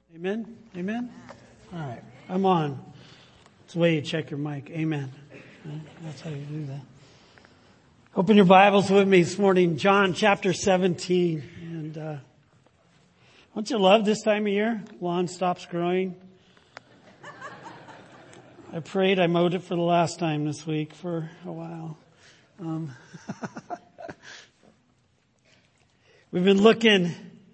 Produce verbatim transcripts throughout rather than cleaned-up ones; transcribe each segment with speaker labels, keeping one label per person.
Speaker 1: Amen? Amen? All right. I'm on. It's the way you check your mic. Amen. That's how you do that. Open your Bibles with me this morning. John chapter seventeen. And uh, don't you love this time of year? Lawn stops growing. I prayed I mowed it for the last time this week for a while. Um, we've been looking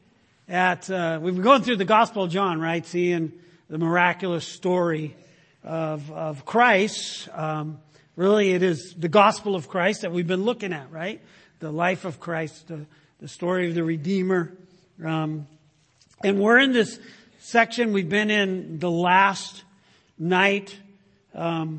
Speaker 1: at, uh, we've been going through the Gospel of John, right? Seeing the miraculous story of, of Christ. Um, really it is the gospel of Christ that we've been looking at, right? The life of Christ, the, the story of the Redeemer. Um, and we're in this section, we've been in the last night, um,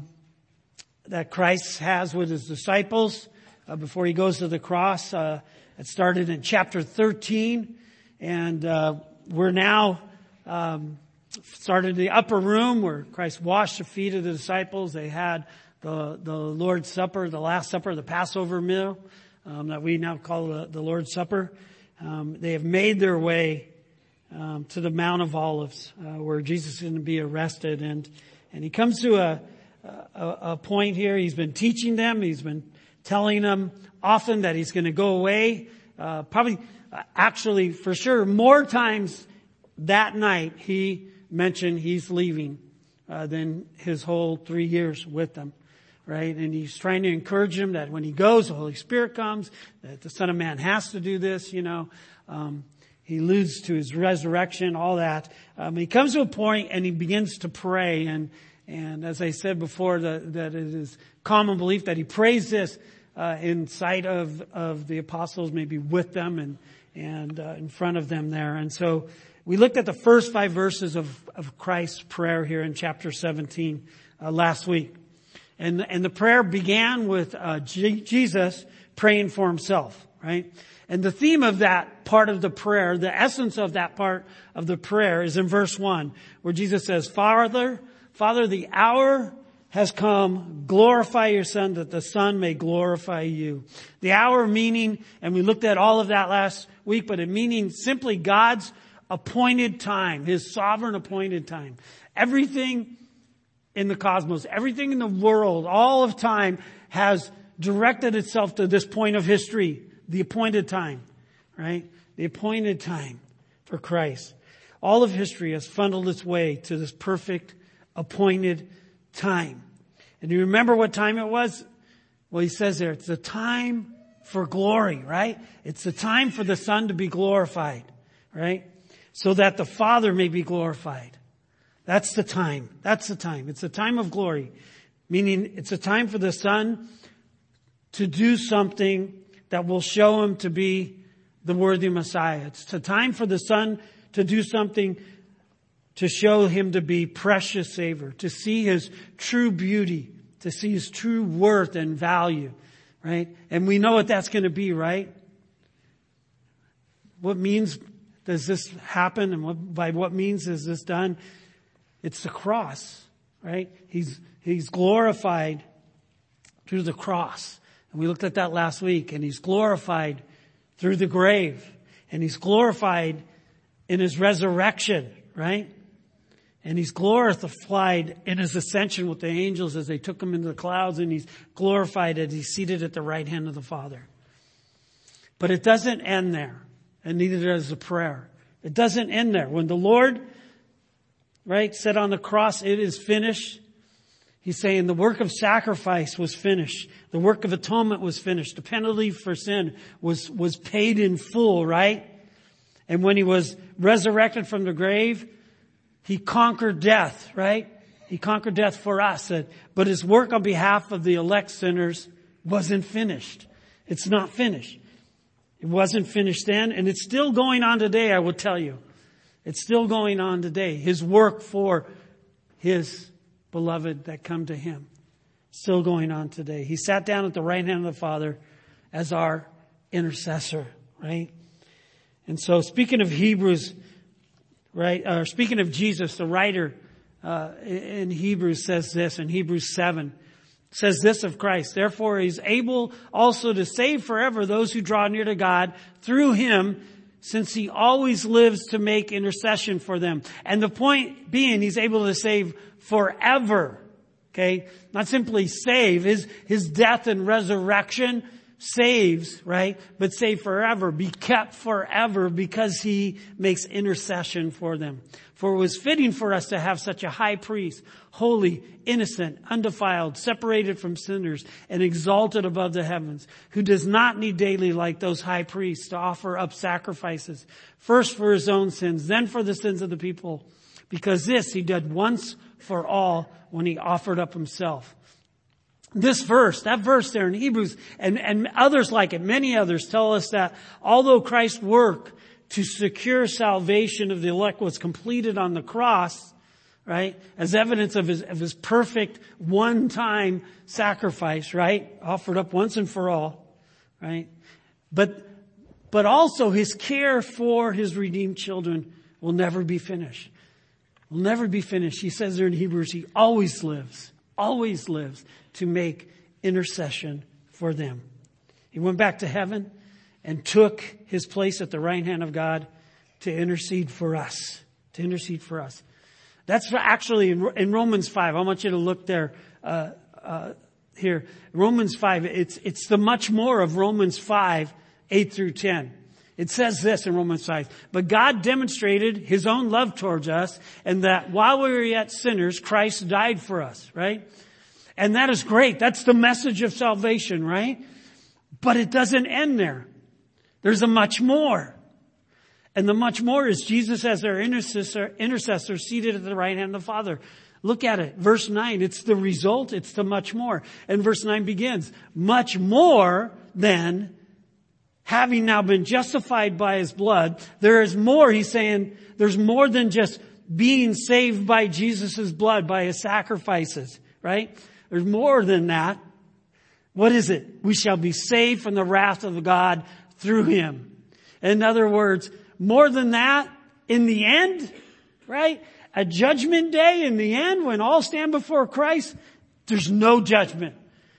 Speaker 1: that Christ has with his disciples, uh, before he goes to the cross. Uh, it started in chapter thirteen. And, uh, we're now, um, started in the upper room where Christ washed the feet of the disciples. They had the, the Lord's Supper, the Last Supper, the Passover meal, um, that we now call the, the Lord's Supper. Um, they have made their way, um, to the Mount of Olives, uh, where Jesus is going to be arrested. And, and he comes to a, a, a point here. He's been teaching them. He's been telling them often that he's going to go away, uh, probably, Actually, for sure, more times that night he mentioned he's leaving uh, than his whole three years with them, right? And he's trying to encourage them that when he goes, the Holy Spirit comes, that the Son of Man has to do this, you know. Um, he alludes to his resurrection, all that. Um, he comes to a point and he begins to pray. And and as I said before, the, that it is common belief that he prays this uh, in sight of, of the apostles, maybe with them and and uh, in front of them there. And so we looked at the first five verses of, of Christ's prayer here in chapter seventeen uh, last week. And, and the prayer began with uh, G- Jesus praying for himself, right? And the theme of that part of the prayer, the essence of that part of the prayer is in verse one, where Jesus says, Father, Father, the hour has come, glorify your Son, that the Son may glorify you. The hour meaning, and we looked at all of that last week, but it meaning simply God's appointed time, his sovereign appointed time. Everything in the cosmos, everything in the world, all of time has directed itself to this point of history, the appointed time, right? The appointed time for Christ. All of history has funneled its way to this perfect appointed time. And you remember what time it was? Well, he says there, it's the time for glory, right? It's the time for the Son to be glorified, right? So that the Father may be glorified. That's the time. That's the time. It's the time of glory. Meaning it's a time for the Son to do something that will show him to be the worthy Messiah. It's a time for the Son to do something to show him to be precious Savior, to see his true beauty, to see his true worth and value, right? And we know what that's going to be, right? What means does this happen, and what, by what means is this done? It's the cross, right? He's, he's glorified through the cross. And we looked at that last week. And he's glorified through the grave. And he's glorified in his resurrection, right? And he's glorified in his ascension with the angels as they took him into the clouds. And he's glorified as he's seated at the right hand of the Father. But it doesn't end there. And neither does the prayer. It doesn't end there. When the Lord, right, said on the cross, it is finished. He's saying the work of sacrifice was finished. The work of atonement was finished. The penalty for sin was, was paid in full, right? And when he was resurrected from the grave, he conquered death, right? He conquered death for us. But his work on behalf of the elect sinners wasn't finished. It's not finished. It wasn't finished then, and it's still going on today, I will tell you. It's still going on today. His work for his beloved that come to him. Still going on today. He sat down at the right hand of the Father as our intercessor, right? And so speaking of Hebrews, right, uh, speaking of Jesus, the writer uh, in Hebrews says this, in Hebrews seven, says this of Christ, therefore he's able also to save forever those who draw near to God through him, since he always lives to make intercession for them. And the point being, he's able to save forever. Okay? Not simply save. His, his death and resurrection saves, right? But save forever. Be kept forever because he makes intercession for them. For it was fitting for us to have such a high priest, holy, innocent, undefiled, separated from sinners, and exalted above the heavens, who does not need daily, like those high priests, to offer up sacrifices, first for his own sins, then for the sins of the people, because this he did once for all when he offered up himself. This verse, that verse there in Hebrews, and, and others like it, many others, tell us that although Christ's work to secure salvation of the elect was completed on the cross, right, as evidence of his, of his perfect one-time sacrifice, right, offered up once and for all, right, but, but also his care for his redeemed children will never be finished. Will never be finished. He says there in Hebrews, he always lives, always lives to make intercession for them. He went back to heaven and took his place at the right hand of God to intercede for us, to intercede for us. That's actually in, in Romans five. I want you to look there, uh, uh, here. Romans five, it's, it's the much more of Romans five, eight through ten. It says this in Romans five, but God demonstrated his own love towards us, and that while we were yet sinners, Christ died for us, right? And that is great. That's the message of salvation, right? But it doesn't end there. There's a much more. And the much more is Jesus as our intercessor, intercessor seated at the right hand of the Father. Look at it. Verse nine, it's the result. It's the much more. And verse nine begins, much more than having now been justified by his blood. There is more. He's saying there's more than just being saved by Jesus' blood, by his sacrifices, right? There's more than that. What is it? We shall be saved from the wrath of God through him. In other words, more than that, in the end, right? A judgment day in the end, when all stand before Christ, there's no judgment.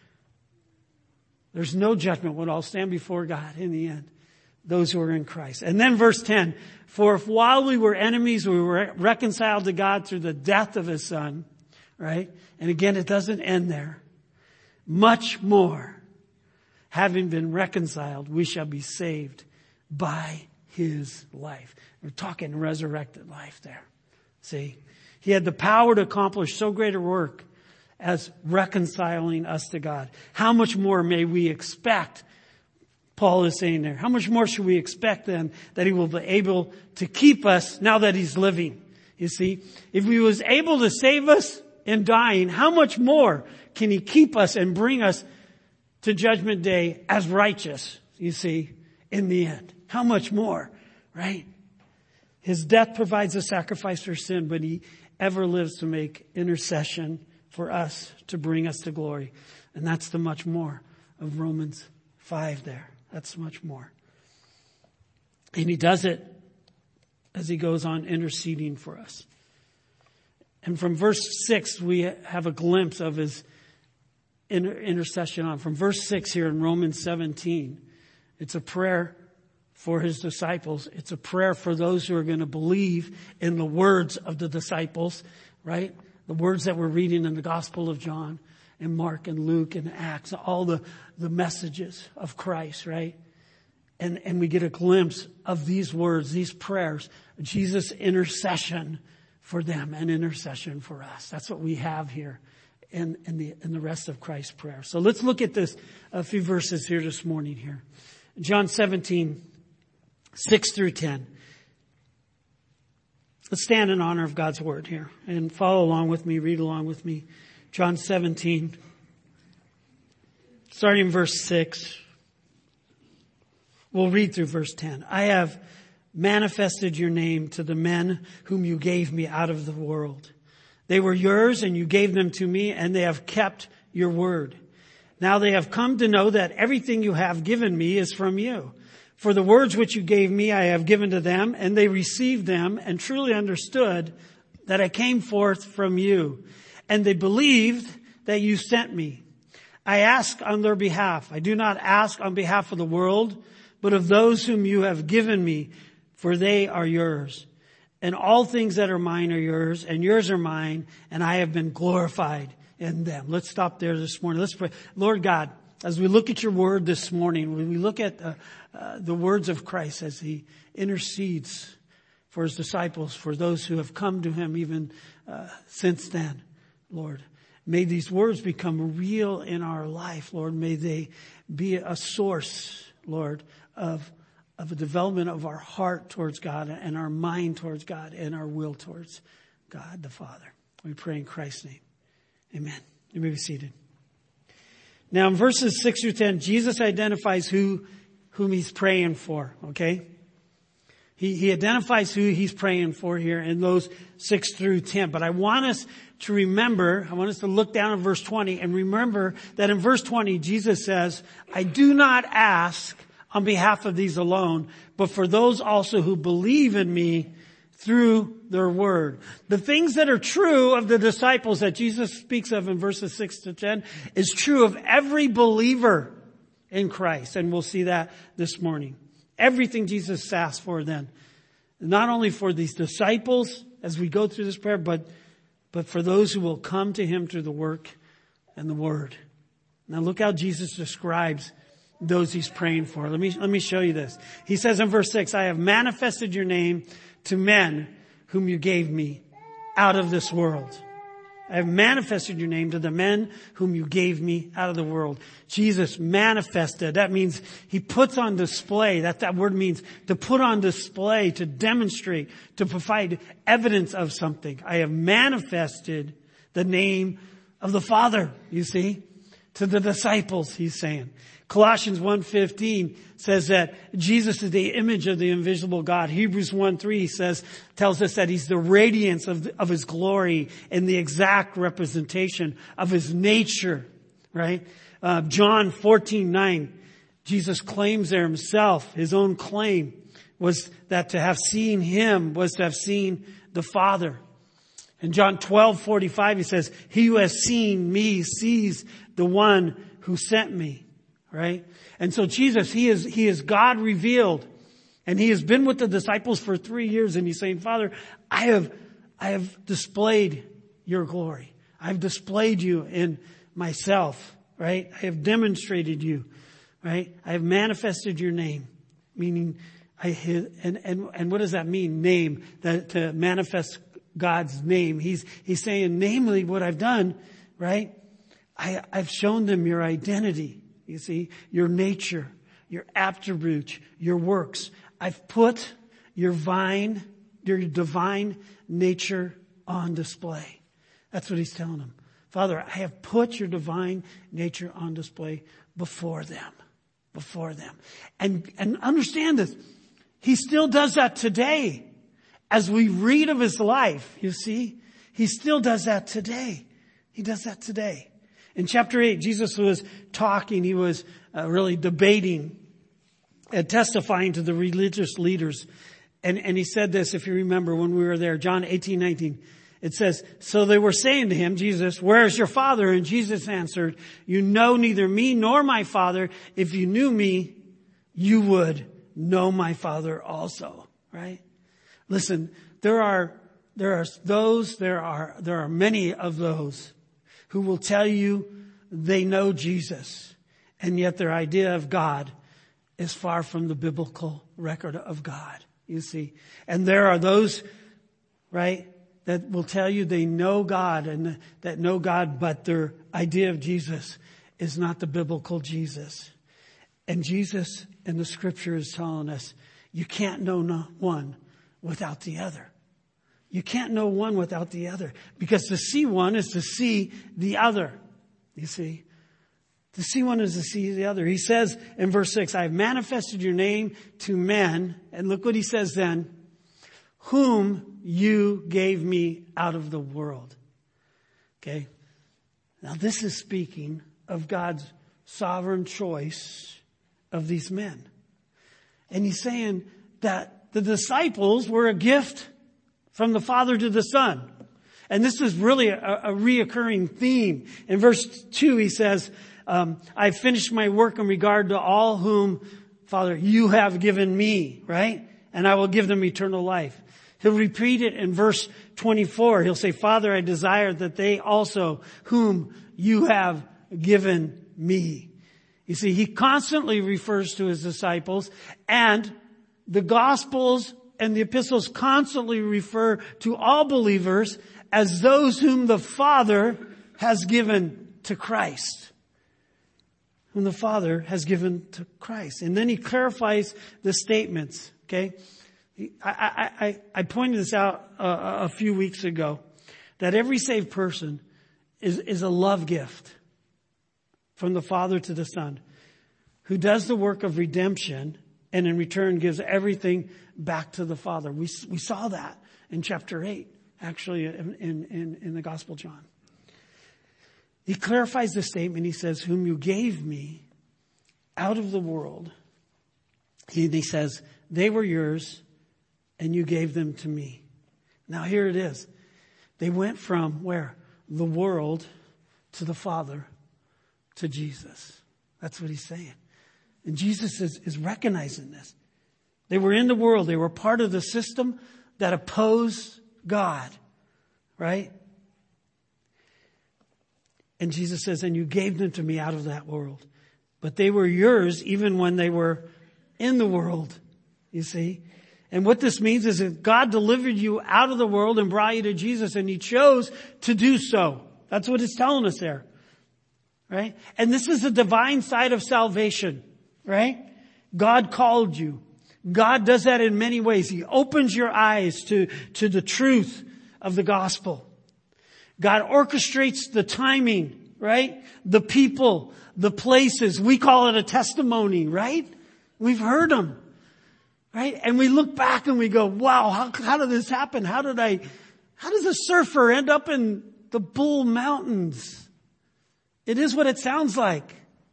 Speaker 1: There's no judgment when all stand before God in the end. Those who are in Christ. And then verse ten, for if while we were enemies, we were reconciled to God through the death of his son, right? And again, it doesn't end there. Much more, having been reconciled, we shall be saved by his life. We're talking resurrected life there. See, he had the power to accomplish so great a work as reconciling us to God. How much more may we expect, Paul is saying there, how much more should we expect then that he will be able to keep us now that he's living? You see, if he was able to save us in dying, how much more can he keep us and bring us to judgment day as righteous, you see, in the end? How much more, right? His death provides a sacrifice for sin, but he ever lives to make intercession for us to bring us to glory. And that's the much more of Romans five there. That's much more. And he does it as he goes on interceding for us. And from verse six, we have a glimpse of his inter- intercession on. From verse six here in Romans seventeen, it's a prayer for his disciples. It's a prayer for those who are going to believe in the words of the disciples, right? The words that we're reading in the Gospel of John and Mark and Luke and Acts, all the, the messages of Christ, right? And, and we get a glimpse of these words, these prayers, Jesus' intercession for them and intercession for us. That's what we have here in, in the, in the rest of Christ's prayer. So let's look at this, a few verses here this morning here. John seventeen, six through ten. Let's stand in honor of God's word here and follow along with me, read along with me. John seventeen, starting in verse six. We'll read through verse ten. I have manifested your name to the men whom you gave me out of the world. They were yours and you gave them to me, and they have kept your word. Now they have come to know that everything you have given me is from you. For the words which you gave me I have given to them, and they received them and truly understood that I came forth from you. And they believed that you sent me. I ask on their behalf. I do not ask on behalf of the world, but of those whom you have given me, for they are yours. And all things that are mine are yours, and yours are mine, and I have been glorified in them. Let's stop there this morning. Let's pray. Lord God, as we look at your word this morning, when we look at uh, uh, the words of Christ as he intercedes for his disciples, for those who have come to him even uh, since then, Lord, may these words become real in our life, Lord. May they be a source, Lord, of of a development of our heart towards God and our mind towards God and our will towards God the Father. We pray in Christ's name. Amen. You may be seated. Now in verses six through ten, Jesus identifies who, whom he's praying for, okay? He, he identifies who he's praying for here in those six through ten. But I want us to remember, I want us to look down at verse twenty and remember that in verse twenty, Jesus says, I do not ask on behalf of these alone, but for those also who believe in me through their word. The things that are true of the disciples that Jesus speaks of in verses six to ten is true of every believer in Christ. And we'll see that this morning. Everything Jesus asked for then. Not only for these disciples as we go through this prayer, but, but for those who will come to him through the work and the word. Now look how Jesus describes those he's praying for. Let me, let me show you this. He says in verse six, I have manifested your name to men whom you gave me out of this world. I have manifested your name to the men whom you gave me out of the world. Jesus manifested. That means he puts on display. That, that word means to put on display, to demonstrate, to provide evidence of something. I have manifested the name of the Father, you see, to the disciples, he's saying. Colossians one fifteen says that Jesus is the image of the invisible God. Hebrews one three says, tells us that he's the radiance of, the, of his glory and the exact representation of his nature, right? Uh, John fourteen nine, Jesus claims there himself, his own claim was that to have seen him was to have seen the Father. In John twelve forty-five, he says, he who has seen me sees the one who sent me. Right? And so Jesus, he is, he is God revealed, and he has been with the disciples for three years and he's saying, Father, I have, I have displayed your glory. I've displayed you in myself, right? I have demonstrated you, right? I have manifested your name, meaning I, and, and, and what does that mean? Name, that to manifest God's name. He's, he's saying, namely what I've done, right? I, I've shown them your identity. You see, your nature, your attributes, your works. I've put your vine, your divine nature on display. That's what he's telling them. Father, I have put your divine nature on display before them, before them. And, and understand this. He still does that today. As we read of his life, you see, he still does that today. He does that today. In chapter eight, Jesus was talking, he was uh, really debating and testifying to the religious leaders. And, and he said this, if you remember when we were there, John eighteen nineteen. It says, so they were saying to him, Jesus, where is your Father? And Jesus answered, you know neither me nor my Father. If you knew me, you would know my Father also. Right? Listen, there are, there are those, there are, there are many of those who will tell you they know Jesus, and yet their idea of God is far from the biblical record of God, you see. And there are those, right, that will tell you they know God and that know God, but their idea of Jesus is not the biblical Jesus. And Jesus in the scripture is telling us, you can't know one without the other. You can't know one without the other. Because to see one is to see the other. You see? To see one is to see the other. He says in verse six, I have manifested your name to men. And look what he says then. Whom you gave me out of the world. Okay? Now this is speaking of God's sovereign choice of these men. And he's saying that the disciples were a gift from the Father to the Son. And this is really a, a reoccurring theme. In verse two, he says, um, I've finished my work in regard to all whom, Father, you have given me, right? and I will give them eternal life. He'll repeat it in verse twenty-four. He'll say, Father, I desire that they also whom you have given me. You see, he constantly refers to his disciples, and the Gospels and the epistles constantly refer to all believers as those whom the Father has given to Christ. Whom the Father has given to Christ. And then he clarifies the statements, okay? I, I, I, I pointed this out a, a few weeks ago, that every saved person is, is a love gift from the Father to the Son, who does the work of redemption and in return gives everything back to the Father. We, we saw that in chapter eight, actually in, in, in the Gospel of John. He clarifies the statement. He says, whom you gave me out of the world. He, he says, they were yours and you gave them to me. Now here it is. They went from where? The world to the Father to Jesus. That's what he's saying. And Jesus is, is recognizing this. They were in the world. They were part of the system that opposed God. Right? And Jesus says, and you gave them to me out of that world. But they were yours even when they were in the world. You see? And what this means is that God delivered you out of the world and brought you to Jesus, and he chose to do so. That's what it's telling us there. Right? And this is the divine side of salvation. Right? God called you. God does that in many ways. He opens your eyes to, to the truth of the gospel. God orchestrates the timing, right? The people, the places. We call it a testimony, right? We've heard them, right? And we look back and we go, wow, how, how did this happen? How did I, how does a surfer end up in the Bull Mountains? It is what it sounds like,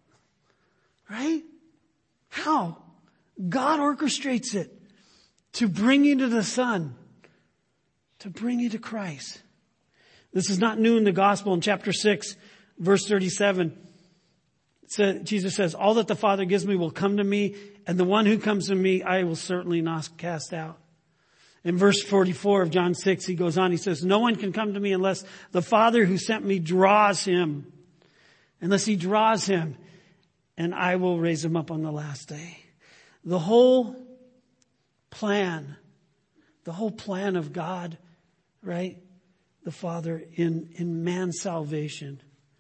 Speaker 1: right? How? God orchestrates it to bring you to the Son, to bring you to Christ. This is not new in the gospel. In chapter six, verse thirty-seven, it says, Jesus says, all that the Father gives me will come to me, and the one who comes to me, I will certainly not cast out. In verse forty-four of John six, he goes on, he says, no one can come to me unless the Father who sent me draws him. Unless he draws him, and I will raise him up on the last day. The whole plan, the whole plan of God, right? The Father in, in man's salvation.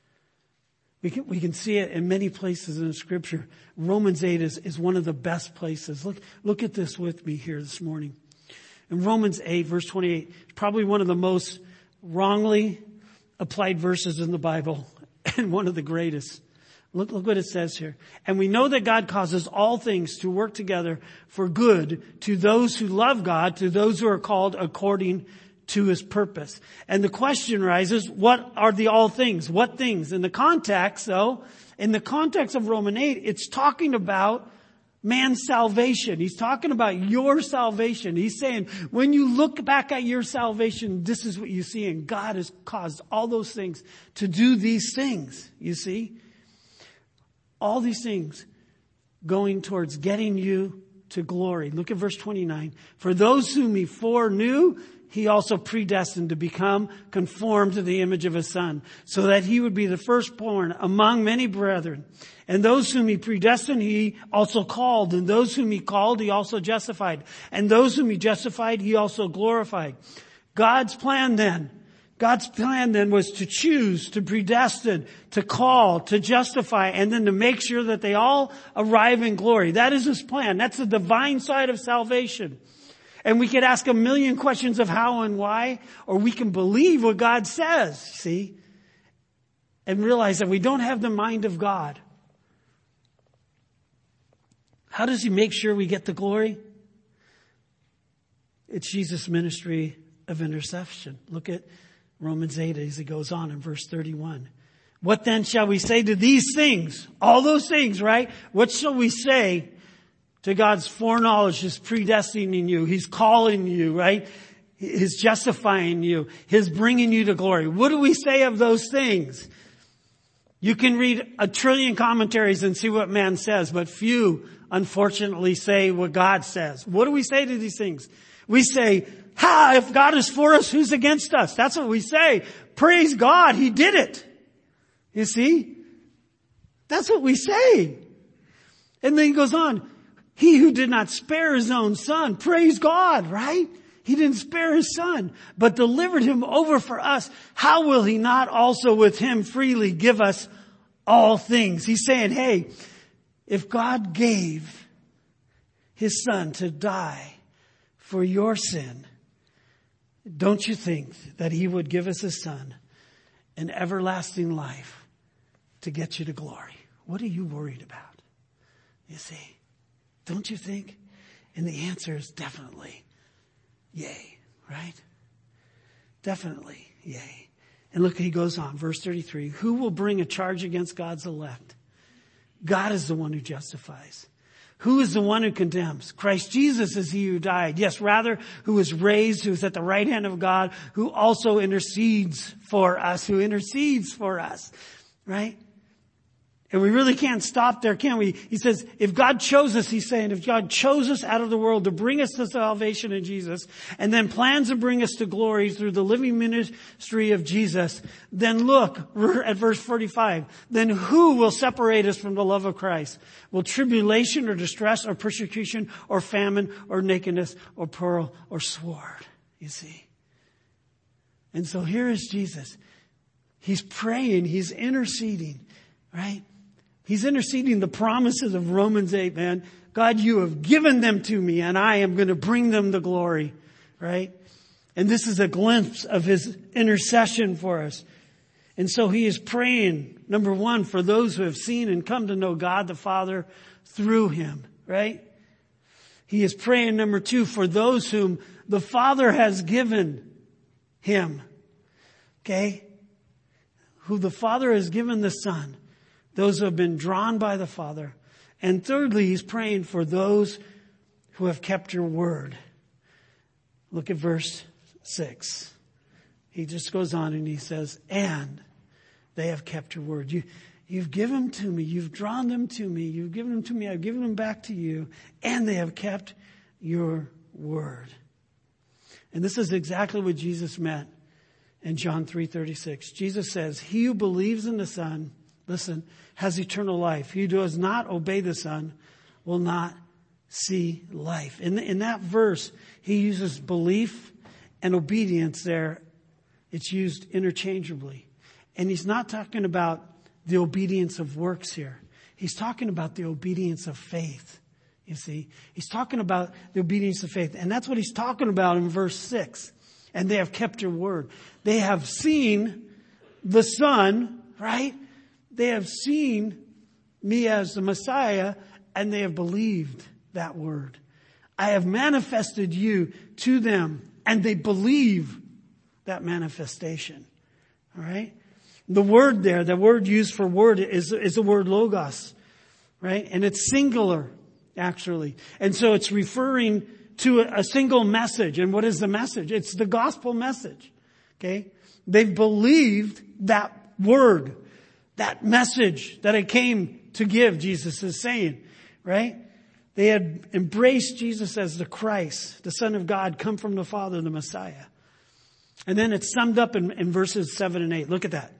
Speaker 1: We can, we can see it in many places in the Scripture. Romans eight is, is one of the best places. Look, look at this with me here this morning. In Romans eight, verse twenty-eight, probably one of the most wrongly applied verses in the Bible and one of the greatest. Look, look what it says here. And we know that God causes all things to work together for good to those who love God, to those who are called according to his purpose. And the question rises, what are the all things? What things? In the context, though, in the context of Romans eight, it's talking about man's salvation. He's talking about your salvation. He's saying, when you look back at your salvation, this is what you see. And God has caused all those things to do these things, you see. All these things going towards getting you to glory. Look at verse twenty-nine. For those whom he foreknew, he also predestined to become conformed to the image of his Son, so that he would be the firstborn among many brethren. And those whom he predestined, he also called. And those whom he called, he also justified. And those whom he justified, he also glorified. God's plan then, God's plan then was to choose, to predestine, to call, to justify, and then to make sure that they all arrive in glory. That is his plan. That's the divine side of salvation. And we could ask a million questions of how and why, or we can believe what God says, see, and realize that we don't have the mind of God. How does he make sure we get the glory? It's Jesus' ministry of intercession. Look at Romans eight as he goes on in verse thirty-one. What then shall we say to these things? All those things, right? What shall we say to God's foreknowledge, his predestining you, he's calling you, right? His justifying you, his bringing you to glory. What do we say of those things? You can read a trillion commentaries and see what man says, but few, unfortunately, say what God says. What do we say to these things? We say, ha, if God is for us, who's against us? That's what we say. Praise God, He did it. You see? That's what we say. And then he goes on, He who did not spare His own Son, praise God, right? He didn't spare His Son, but delivered Him over for us. How will He not also with Him freely give us all things? He's saying, hey, if God gave His Son to die for your sin, don't you think that He would give us His Son an everlasting life to get you to glory? What are you worried about? You see, don't you think? And the answer is definitely yay, right? Definitely yay. And look, he goes on, verse thirty-three. Who will bring a charge against God's elect? God is the one who justifies. Who is the one who condemns? Christ Jesus is He who died. Yes, rather, who was raised, who is at the right hand of God, who also intercedes for us, who intercedes for us, right? And we really can't stop there, can we? He says, if God chose us, He's saying, if God chose us out of the world to bring us to salvation in Jesus, and then plans to bring us to glory through the living ministry of Jesus, then look at verse forty-five. Then who will separate us from the love of Christ? Will tribulation or distress or persecution or famine or nakedness or peril or sword? You see? And so here is Jesus. He's praying. He's interceding, right? He's interceding the promises of Romans eight, man. God, you have given them to me and I am going to bring them to glory, right? And this is a glimpse of His intercession for us. And so He is praying, number one, for those who have seen and come to know God the Father through Him, right? He is praying, number two, for those whom the Father has given Him, okay? Who the Father has given the Son. Those who have been drawn by the Father. And thirdly, He's praying for those who have kept your word. Look at verse six. He just goes on and he says, and they have kept your word. You, you've given them to me. You've drawn them to me. You've given them to me. I've given them back to you. And they have kept your word. And this is exactly what Jesus meant in John three thirty-six. Jesus says, he who believes in the Son, listen, has eternal life. He who does not obey the Son will not see life. In, in that verse, he uses belief and obedience there. It's used interchangeably. And he's not talking about the obedience of works here. He's talking about the obedience of faith. You see, he's talking about the obedience of faith. And that's what he's talking about in verse six. And they have kept your word. They have seen the Son, right? They have seen me as the Messiah, and they have believed that word. I have manifested you to them, and they believe that manifestation. All right? The word there, the word used for word is, is the word logos, right? And it's singular, actually. And so it's referring to a, a single message. And what is the message? It's the gospel message. Okay? They've believed that word. That message that I came to give, Jesus is saying, right? They had embraced Jesus as the Christ, the Son of God, come from the Father, the Messiah. And then it's summed up in, in verses seven and eight. Look at that.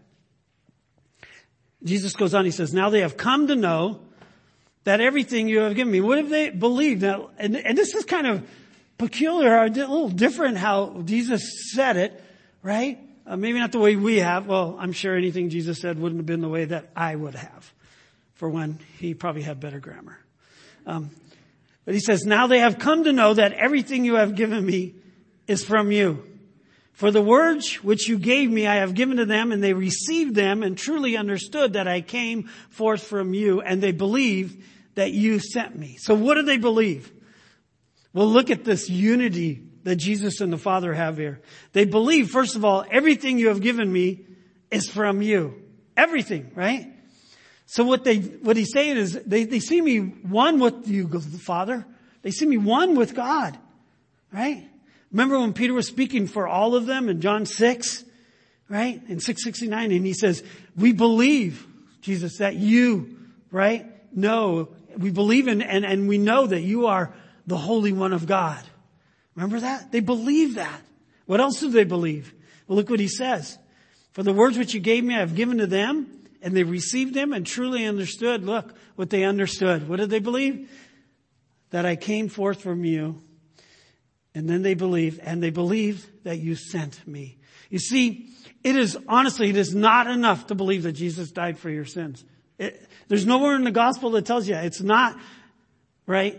Speaker 1: Jesus goes on, he says, now they have come to know that everything you have given me. What have they believed? Now, and, and this is kind of peculiar, a little different how Jesus said it, right? Uh, maybe not the way we have. Well, I'm sure anything Jesus said wouldn't have been the way that I would have. For one, he probably had better grammar. Um, but he says, now they have come to know that everything you have given me is from you. For the words which you gave me, I have given to them, and they received them and truly understood that I came forth from you, and they believed that you sent me. So what do they believe? Well, look at this unity that Jesus and the Father have here. They believe, first of all, everything you have given me is from you. Everything, right? So what they, what he's saying is they, they see me one with you, the Father. They see me one with God, right? Remember when Peter was speaking for all of them in John six, right? In six sixty-nine, and he says, we believe. Jesus, that you, right, know, we believe in and, and we know that you are the Holy One of God. Remember that? They believe that. What else do they believe? Well, look what he says. For the words which you gave me, I have given to them, and they received them and truly understood. Look what they understood. What did they believe? That I came forth from you. And then they believed, and they believed that you sent me. You see, it is, honestly, it is not enough to believe that Jesus died for your sins. It, there's nowhere in the gospel that tells you it's not, right?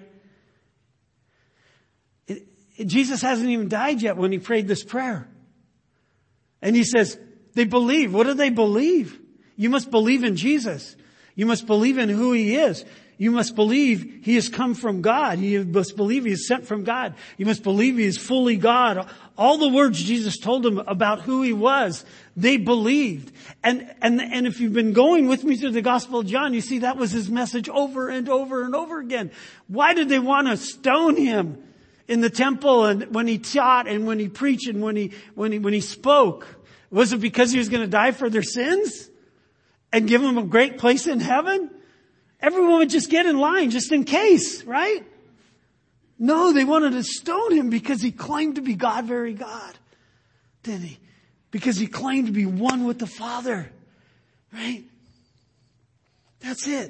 Speaker 1: It, it, Jesus hasn't even died yet when he prayed this prayer. And he says, they believe. What do they believe? You must believe in Jesus. You must believe in who he is. You must believe he has come from God. You must believe he is sent from God. You must believe he is fully God. All the words Jesus told them about who he was, they believed. And, and, and if you've been going with me through the Gospel of John, you see that was his message over and over and over again. Why did they want to stone him in the temple and when he taught and when he preached and when he, when he, when he spoke? Was it because he was going to die for their sins and give them a great place in heaven? Everyone would just get in line just in case, right? No, they wanted to stone him because he claimed to be God, very God. Didn't he? Because he claimed to be one with the Father. Right? That's it.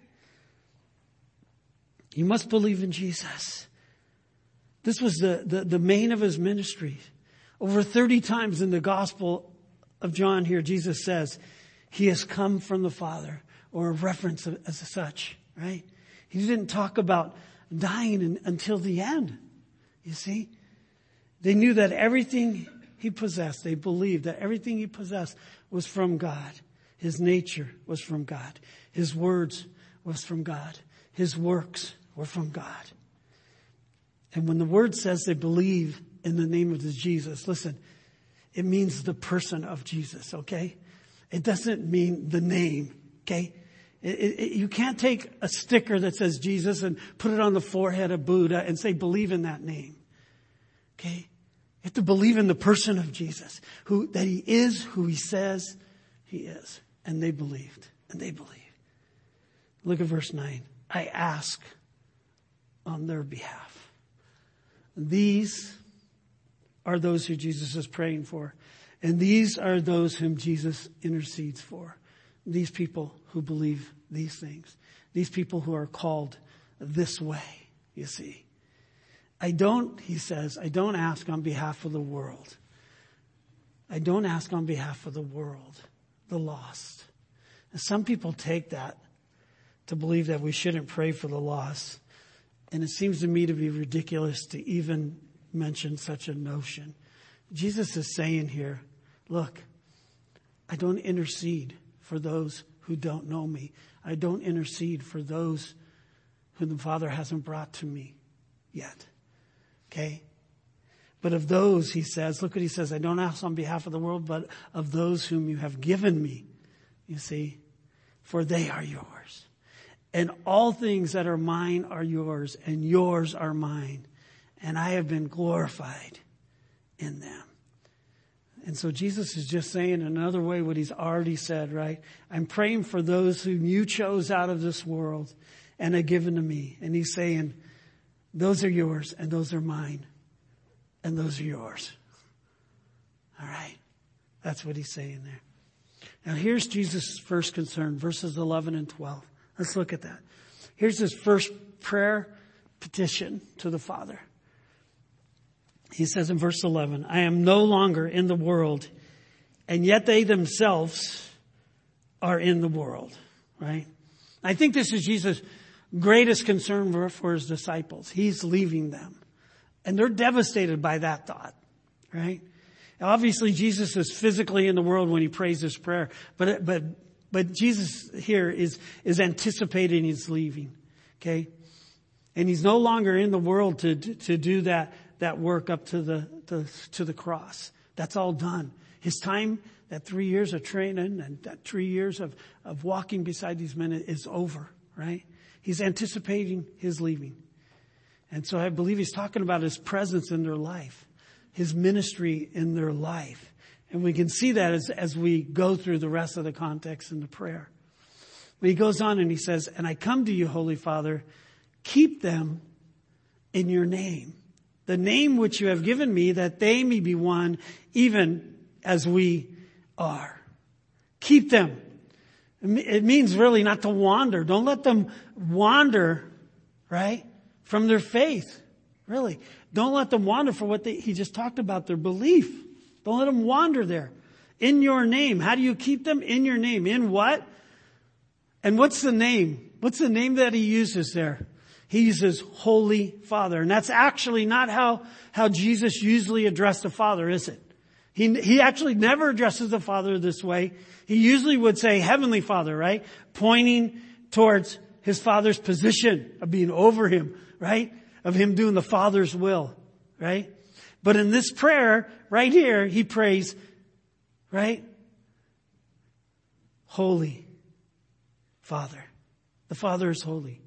Speaker 1: You must believe in Jesus. This was the, the, the main of his ministry. Over thirty times in the Gospel of John here, Jesus says, he has come from the Father, or a reference as such, right? He didn't talk about dying in, until the end, you see. They knew that everything he possessed, they believed that everything he possessed was from God. His nature was from God. His words was from God. His works were from God. And when the word says they believe in the name of Jesus, listen, it means the person of Jesus, okay? It doesn't mean the name, okay? It, it, you can't take a sticker that says Jesus and put it on the forehead of Buddha and say, believe in that name. Okay? You have to believe in the person of Jesus, who, that he is who he says he is. And they believed. And they believed. Look at verse nine. I ask on their behalf. These are those who Jesus is praying for. And these are those whom Jesus intercedes for. These people who believe these things. These people who are called this way, you see. I don't, he says, I don't ask on behalf of the world. I don't ask on behalf of the world, the lost. And some people take that to believe that we shouldn't pray for the lost. And it seems to me to be ridiculous to even mention such a notion. Jesus is saying here, look, I don't intercede for those who don't know me. I don't intercede for those who the Father hasn't brought to me yet. Okay? But of those, he says, look what he says, I don't ask on behalf of the world, but of those whom you have given me. You see? For they are yours. And all things that are mine are yours, and yours are mine. And I have been glorified in them. And so Jesus is just saying in another way what he's already said, right? I'm praying for those whom you chose out of this world and have given to me. And he's saying, those are yours and those are mine and those are yours. All right. That's what he's saying there. Now here's Jesus' first concern, verses eleven and twelve. Let's look at that. Here's his first prayer petition to the Father. He says in verse eleven, I am no longer in the world, and yet they themselves are in the world. Right? I think this is Jesus' greatest concern for, for his disciples. He's leaving them. And they're devastated by that thought. Right? Obviously, Jesus is physically in the world when he prays this prayer. But, but, but Jesus here is, is anticipating he's leaving. Okay? And he's no longer in the world to, to, to do that. that work up to the, the to the cross. That's all done. His time, that three years of training and that three years of, of walking beside these men is over, right? He's anticipating his leaving. And so I believe he's talking about his presence in their life, his ministry in their life. And we can see that as, as we go through the rest of the context in the prayer. But he goes on and he says, and I come to you, Holy Father, keep them in your name, the name which you have given me, that they may be one, even as we are. Keep them. It means really not to wander. Don't let them wander, right, from their faith. Really. Don't let them wander for what they, he just talked about, their belief. Don't let them wander there. In your name. How do you keep them? In your name. In what? And what's the name? What's the name that he uses there? He uses Holy Father. And that's actually not how, how Jesus usually addressed the Father, is it? He, he actually never addresses the Father this way. He usually would say Heavenly Father, right? Pointing towards his Father's position of being over him, right? Of him doing the Father's will, right? But in this prayer, right here, he prays, right? Holy Father. The Father is holy.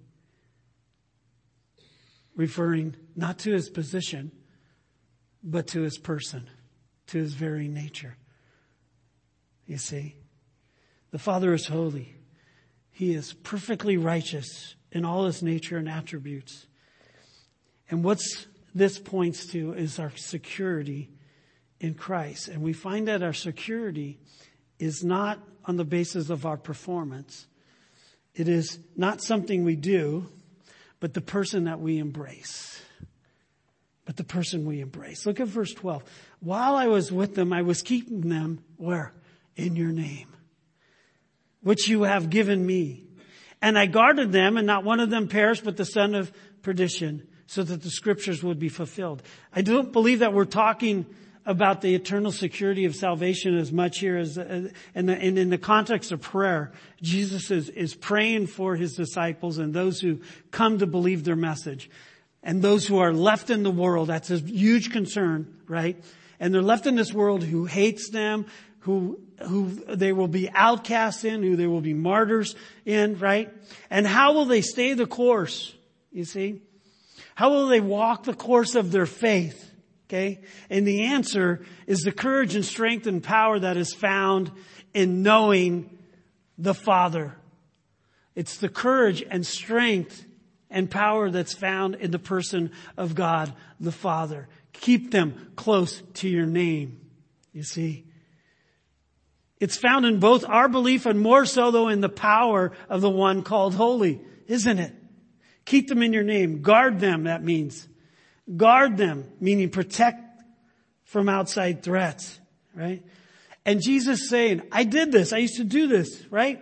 Speaker 1: Referring not to his position, but to his person, to his very nature. You see? The Father is holy. He is perfectly righteous in all his nature and attributes. And what's this points to is our security in Christ. And we find that our security is not on the basis of our performance. It is not something we do, but the person that we embrace. But the person we embrace. Look at verse twelve. While I was with them, I was keeping them, where? In your name, which you have given me. And I guarded them, and not one of them perished, but the son of perdition, so that the scriptures would be fulfilled. I don't believe that we're talking about the eternal security of salvation as much here as, uh, and, the, and in the context of prayer, Jesus is, is praying for his disciples and those who come to believe their message. And those who are left in the world, that's a huge concern, right? And they're left in this world who hates them, who, who they will be outcasts in, who they will be martyrs in, right? And how will they stay the course? You see? How will they walk the course of their faith? Okay? And the answer is the courage and strength and power that is found in knowing the Father. It's the courage and strength and power that's found in the person of God the Father. Keep them close to your name. You see? It's found in both our belief and more so though in the power of the one called holy, isn't it? Keep them in your name. Guard them, that means. Guard them, meaning protect from outside threats, right? And Jesus saying, I did this. I used to do this, right?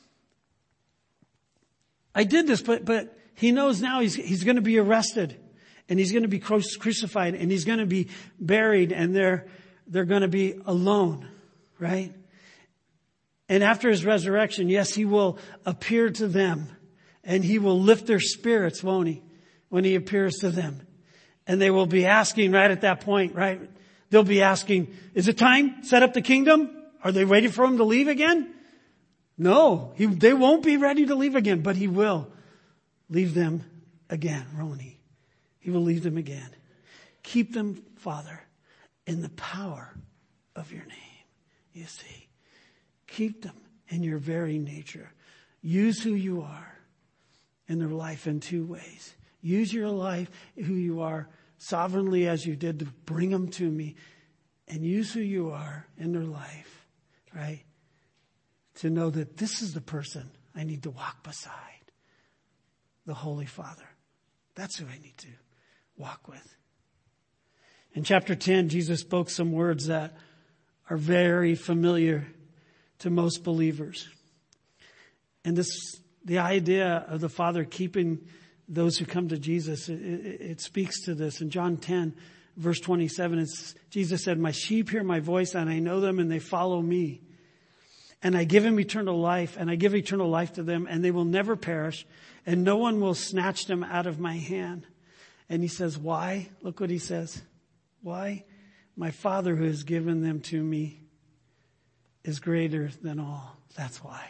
Speaker 1: I did this, but, but he knows now he's, he's going to be arrested and he's going to be crucified and he's going to be buried and they're, they're going to be alone, right? And after his resurrection, yes, he will appear to them and he will lift their spirits, won't he? When he appears to them. And they will be asking right at that point, right? They'll be asking, is it time? Set up the kingdom? Are they ready for him to leave again? No, he, they won't be ready to leave again, but he will leave them again, won't he? He will leave them again. Keep them, Father, in the power of your name, you see. Keep them in your very nature. Use who you are in their life in two ways. Use your life, who you are, sovereignly as you did to bring them to me. And use who you are in their life, right? To know that this is the person I need to walk beside. The Holy Father. That's who I need to walk with. In chapter ten, Jesus spoke some words that are very familiar to most believers. And this, the idea of the Father keeping those who come to Jesus, it, it, it speaks to this. In John ten, verse twenty-seven, it's, Jesus said, my sheep hear my voice and I know them and they follow me. And I give them eternal life and I give eternal life to them and they will never perish and no one will snatch them out of my hand. And he says, why? Look what he says. Why? My Father who has given them to me is greater than all. That's why.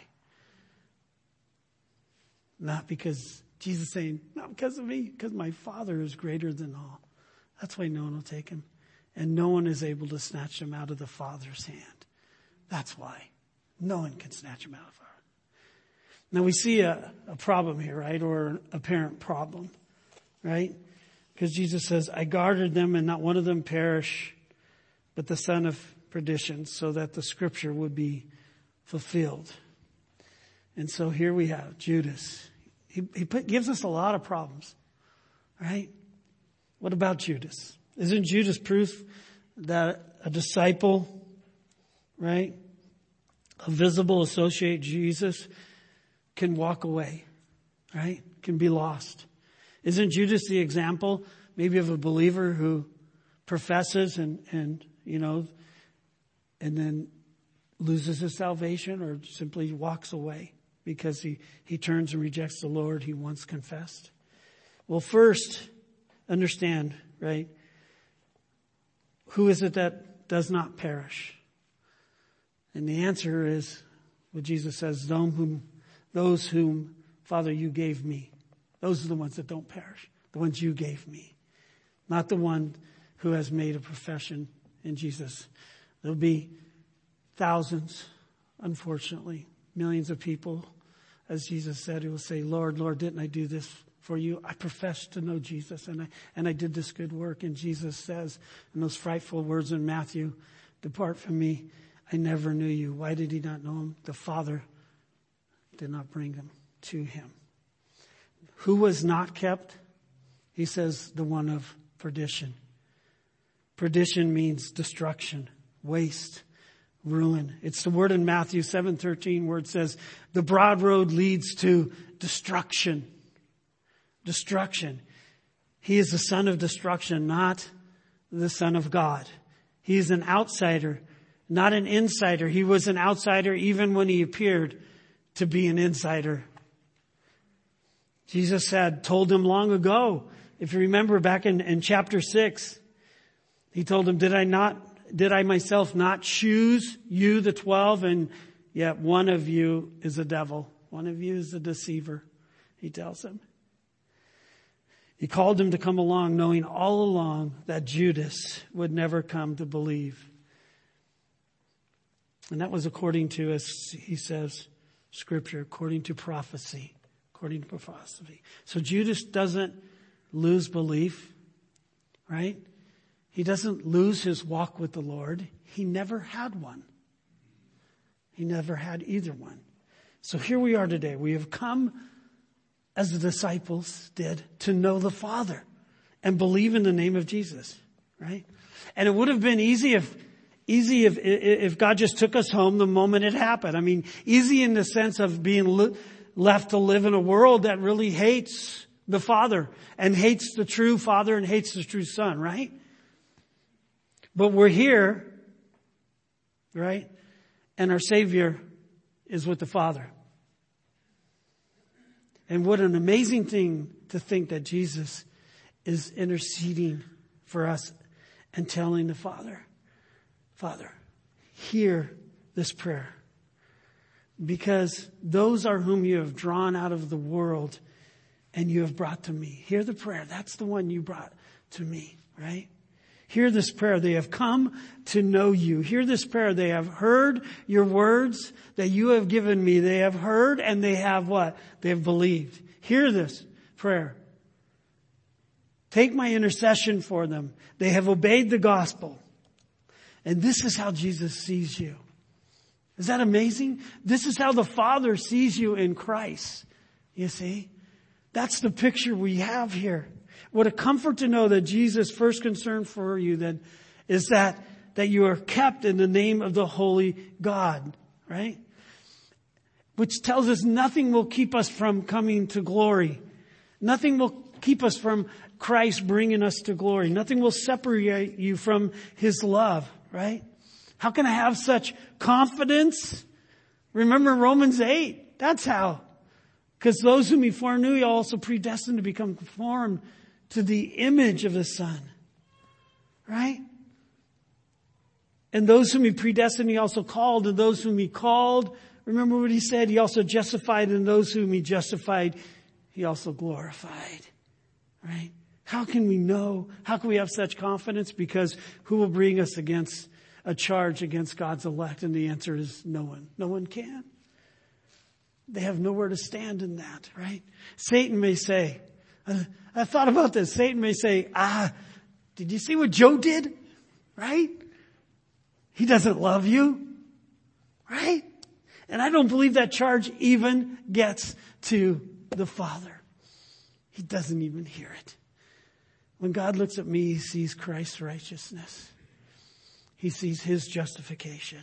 Speaker 1: Not because Jesus saying, not because of me, because my Father is greater than all. That's why no one will take him. And no one is able to snatch him out of the Father's hand. That's why. No one can snatch him out of our. Now we see a, a problem here, right? Or an apparent problem, right? Because Jesus says, I guarded them and not one of them perish, but the son of perdition, so that the scripture would be fulfilled. And so here we have Judas. He, he put, gives us a lot of problems, right? What about Judas? Isn't Judas proof that a disciple, right, a visible associate Jesus can walk away, right, can be lost? Isn't Judas the example maybe of a believer who professes and, and you know, and then loses his salvation or simply walks away because he, he turns and rejects the Lord he once confessed? Well, first, understand, right, who is it that does not perish? And the answer is what Jesus says, those whom, those whom, Father, you gave me. Those are the ones that don't perish, the ones you gave me, not the one who has made a profession in Jesus. There'll be thousands, unfortunately, millions of people, as Jesus said, who will say, Lord, Lord, didn't I do this for you? I professed to know Jesus and I, and I did this good work. And Jesus says in those frightful words in Matthew, depart from me, I never knew you. Why did he not know him? The Father did not bring them to him. Who was not kept? He says the one of perdition. Perdition means destruction, waste, ruin. It's the word in Matthew seven thirteen where it says, the broad road leads to destruction. Destruction. He is the son of destruction, not the son of God. He is an outsider, not an insider. He was an outsider even when he appeared to be an insider. Jesus had told him long ago, if you remember back in, in chapter six, he told him, did I not, did I myself not choose you, the twelve? And yet one of you is a devil. One of you is a deceiver, he tells him. He called him to come along, knowing all along that Judas would never come to believe. And that was according to, as he says, Scripture, according to prophecy. According to prophecy. So Judas doesn't lose belief, right? He doesn't lose his walk with the Lord. He never had one. He never had either one. So here we are today. We have come, as the disciples did, to know the Father and believe in the name of Jesus, right? And it would have been easy if Easy if if God just took us home the moment it happened. I mean, easy in the sense of being li- left to live in a world that really hates the Father and hates the true Father and hates the true Son, right? But we're here, right? And our Savior is with the Father. And what an amazing thing to think that Jesus is interceding for us and telling the Father, Father, hear this prayer, because those are whom you have drawn out of the world and you have brought to me. Hear the prayer. That's the one you brought to me, right? Hear this prayer. They have come to know you. Hear this prayer. They have heard your words that you have given me. They have heard and they have what? They have believed. Hear this prayer. Take my intercession for them. They have obeyed the gospel. And this is how Jesus sees you. Is that amazing? This is how the Father sees you in Christ. You see? That's the picture we have here. What a comfort to know that Jesus' first concern for you then is that, that you are kept in the name of the Holy God, right? Which tells us nothing will keep us from coming to glory. Nothing will keep us from Christ bringing us to glory. Nothing will separate you from His love. Right? How can I have such confidence? Remember Romans eight. That's how. Because those whom he foreknew, he also predestined to become conformed to the image of His Son. Right? And those whom he predestined, he also called. And those whom he called, remember what he said? He also justified. And those whom he justified, he also glorified. Right? How can we know? How can we have such confidence? Because who will bring us against a charge against God's elect? And the answer is no one. No one can. they have nowhere to stand in that, right? Satan may say, I, I thought about this. Satan may say, ah, did you see what Joe did? Right? He doesn't love you. Right? And I don't believe that charge even gets to the Father. He doesn't even hear it. When God looks at me, he sees Christ's righteousness. He sees his justification.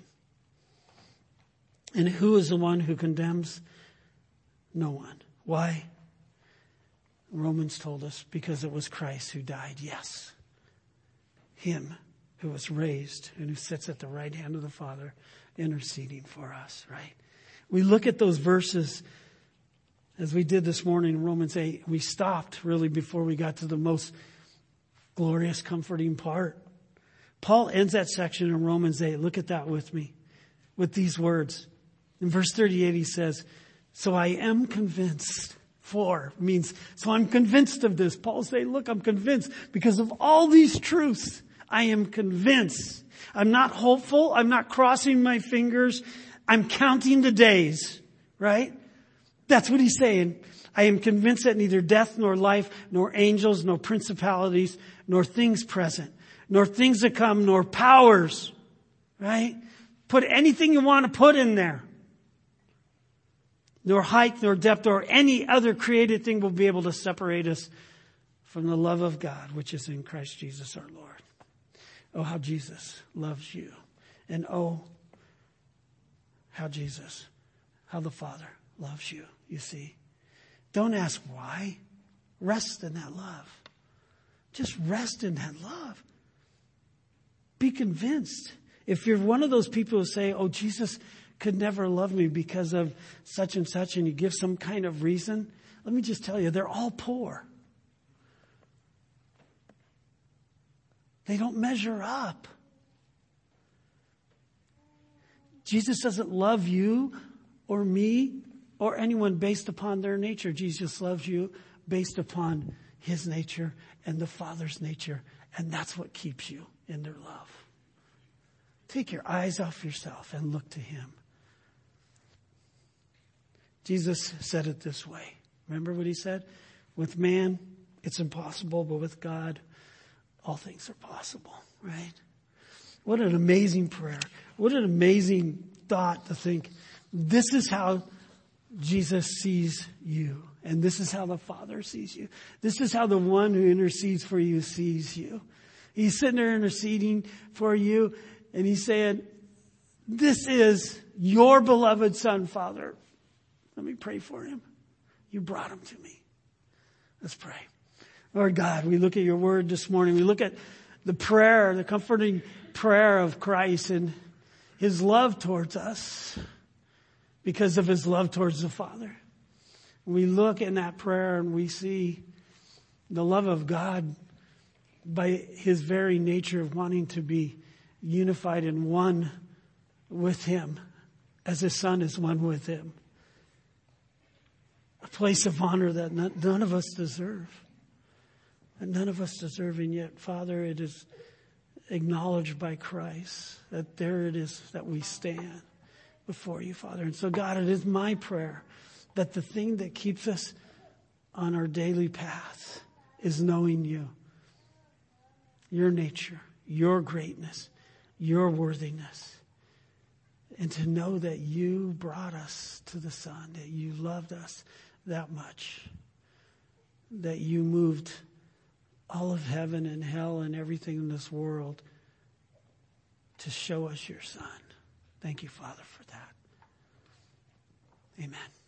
Speaker 1: And who is the one who condemns? No one. Why? Romans told us, because it was Christ who died. Yes. Him who was raised and who sits at the right hand of the Father interceding for us, right? We look at those verses as we did this morning in Romans eight. We stopped really before we got to the most glorious, comforting part. Paul ends that section in Romans eight. Look at that with me, with these words. In verse thirty-eight, he says, so I am convinced. For means, so I'm convinced of this. Paul's saying, look, I'm convinced because of all these truths. I am convinced. I'm not hopeful. I'm not crossing my fingers. I'm counting the days, right? That's what he's saying. I am convinced that neither death nor life, nor angels, nor principalities, nor things present, nor things to come, nor powers, right? Put anything you want to put in there. Nor height, nor depth, or any other created thing will be able to separate us from the love of God, which is in Christ Jesus our Lord. Oh, how Jesus loves you. And oh, how Jesus, how the Father loves you, you see. Don't ask why. Rest in that love. Just rest in that love. Be convinced. If you're one of those people who say, oh, Jesus could never love me because of such and such, and you give some kind of reason, let me just tell you, they're all poor. They don't measure up. Jesus doesn't love you or me or anyone based upon their nature. Jesus loves you based upon his nature and the Father's nature, and that's what keeps you in their love. Take your eyes off yourself and look to him. Jesus said it this way. Remember what he said? With man, it's impossible, but with God, all things are possible, right? What an amazing prayer. What an amazing thought to think, this is how Jesus sees you. And this is how the Father sees you. This is how the one who intercedes for you sees you. He's sitting there interceding for you, and he's saying, this is your beloved Son, Father. Let me pray for him. You brought him to me. Let's pray. Lord God, we look at your word this morning. We look at the prayer, the comforting prayer of Christ and his love towards us because of his love towards the Father. We look in that prayer and we see the love of God by his very nature of wanting to be unified and one with him as his Son is one with him. A place of honor that none of us deserve. And none of us deserve, and yet, Father, it is acknowledged by Christ that there it is that we stand before you, Father. And so, God, it is my prayer that the thing that keeps us on our daily path is knowing you, your nature, your greatness, your worthiness, and to know that you brought us to the Son, that you loved us that much, that you moved all of heaven and hell and everything in this world to show us your Son. Thank you, Father, for that. Amen.